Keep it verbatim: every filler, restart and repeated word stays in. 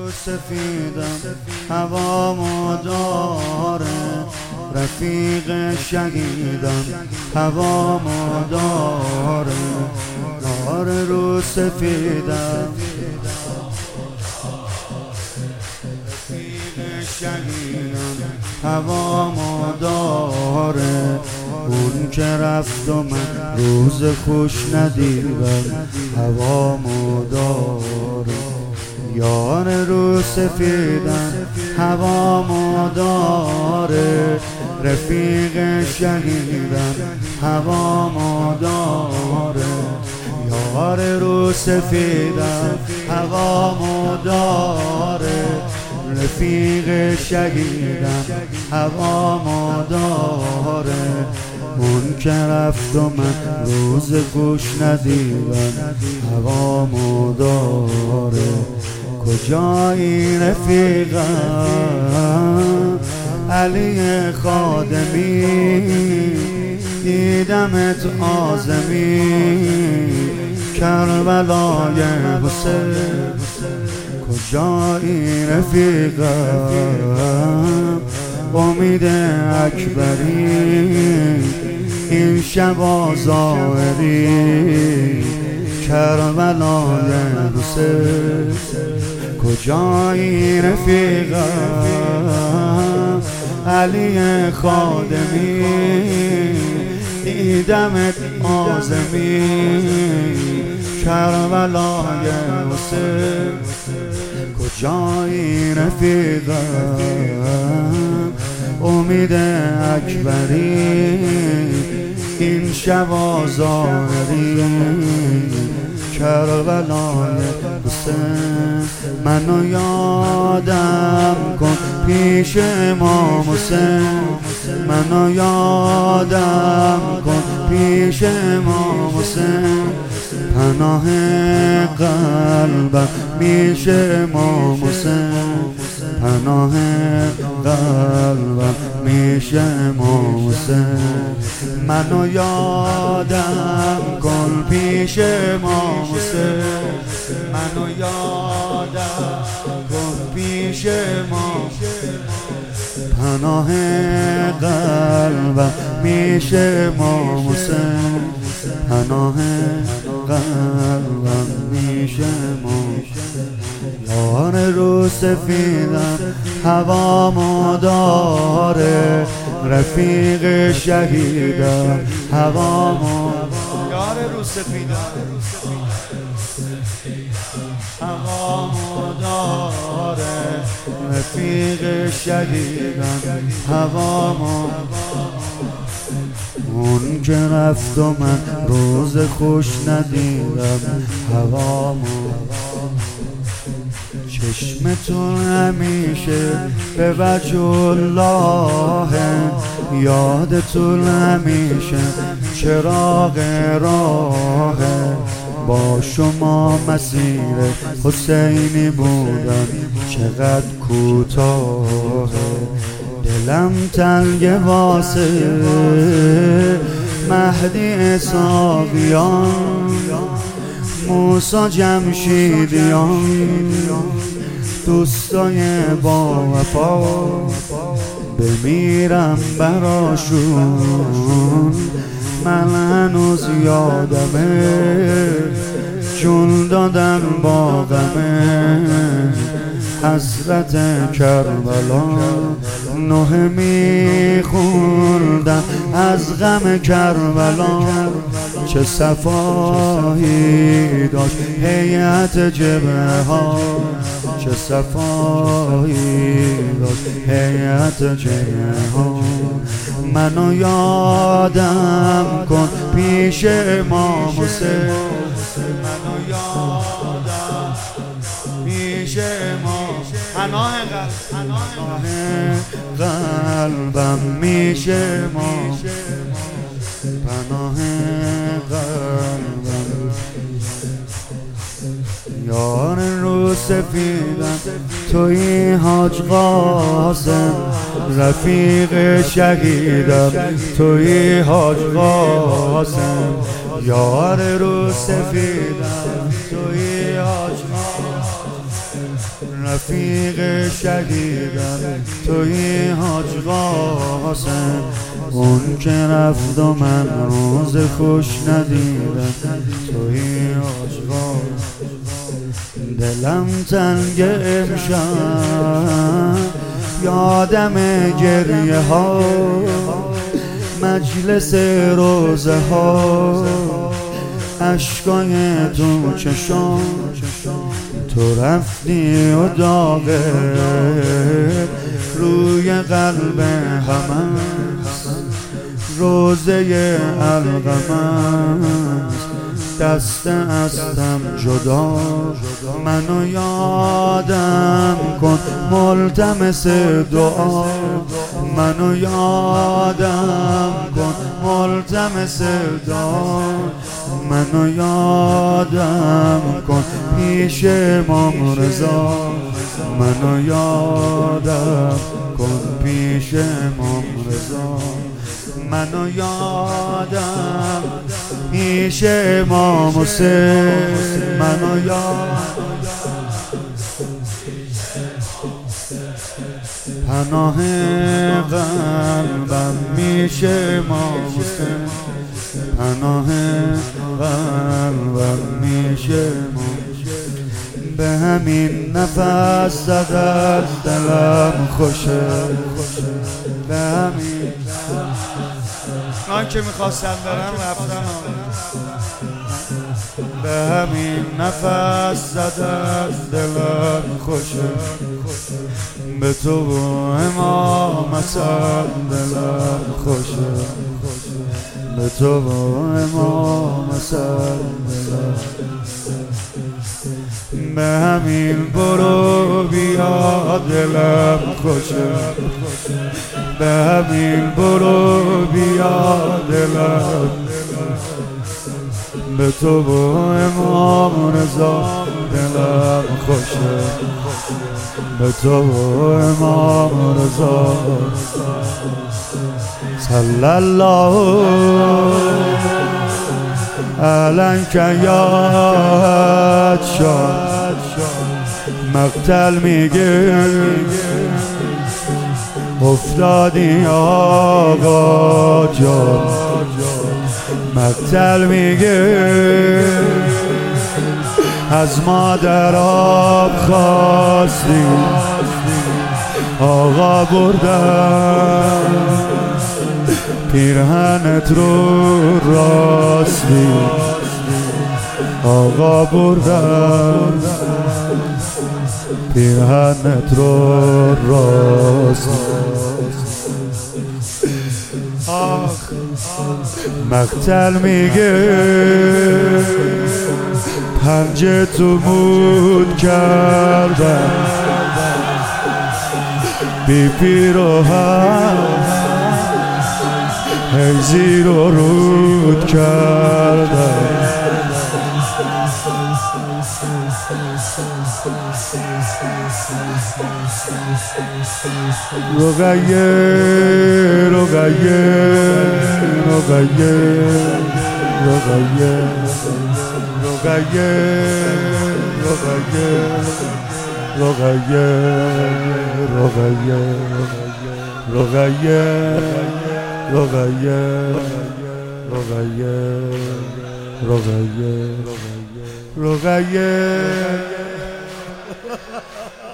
رو سفیدم هوامو داره، رفیق شهیدم هوامو داره، داره رو سفیدم رفیق شهیدم هوامو داره. اون که رفت و من روز خوش ندیدم هوامو داره، یار رو سفیدم هوامو داره، رفیق شهیدم هوامو داره، یار رو سفیدم هوامو داره، رفیق شهیدم هوامو داره. اون که رفت و من روز گوش ندیدم هوامو داره. کجایی رفیقم علی خادمی، دیدمت آزمی کربلای حسین. کجایی رفیقم امید اکبری، این شب آزاری کربلای حسین. کجایی رفیقم علی خادمی، دیدمت آزمی کربلای حسین. کجایی رفیقم امید اکبری، این شب آزاری کربلای حسین. منو یادم کن پیش امام حسین، منو یادم کن پیش امام حسین. پناه قلبم میشه امام حسین، پناه قلبم میشه امام حسین. منو یادم کن پیش امام حسین، منو یادم کن پیش امام. پناه قلبم میشه امام حسین، پناه قلبم میشه امام. یار رو سفیدم هوامو داره، رفیق شهیدم هوامو. یار رو سفیدم هوامو داره، رفیق شهیدم هوامو. اون که رفت و من روز خوش ندیدم هوامو. چشمتون همیشه به وجه الله، یادتون همیشه چراغ راه. با شما مسیر حسینی بودم چقدر کوتاه. دلم تنگ واسه مهدی اسحاقیان، موسی جمشیدیان، دوستای با وفا. بمیرم براشون من هنوز یادمه، جون دادن با غمه. حسرت کربلا نه میخوندم از غم کربلا. چه صفایی داشت هیئت جبهه ها، چه صفایی داشت هیئت جبهه ها. منو یادم کن پیش امام حسین، منو یادم پیش امام. پناه قلبم میشه امام، پناه قلبم. یار رو سفیدم توی حاج قاسم، رفیق شهیدم توی حاج قاسم. یار رو سفیدم توی حاج قاسم، رفیق شهیدم توی حاج قاسم، اون که رفت و من روز خوش ندیدم توی حاج قاسم. دلم تنگ امشب یادم گریه ها، مجلس روزه ها، عشقای تو چشام، تو رفتی و داغه روی قلب همه روزه القمر، دست ازم جدا منو یادم کن، ملتمس دعا منو یادم کن، ملتمس دعا منو یادم کن، پیش امام رضا منو یادم کن، پیش امام رضا منو یادم، پیش امام حسین منو یادم. پناه قلبم میشه امام حسین، پناه قلبم میشه امام، به همین نفس زدن دلم خوشه، به همین من که میخواستم برم رفتم، به همین نفس زدن دلم خوشه، به تو و امامتم دلم خوشه، به تو و امامتم دلم، به همین برو بیا دلم خوشه، به همین برو بیا دلم، به تو و امام رضا دلم خوشه، به تو و امام رضا. صلی الله علیک یا شاد مقتل میگه افتادی آقا جان، مقتل میگه از مادر آب خواستی آقا بردن، پیرهنت رو راستی آقا بردن، پیرهنت رو راستی. آخ مقتل میگه پنجه تو مود کردن، بی پیر و هم هیزی رو رود کردن، رقیه رقیه رقیه رقیه رقیه رقیه رقیه رقیه رقیه رقیه رقیه رقیه رقیه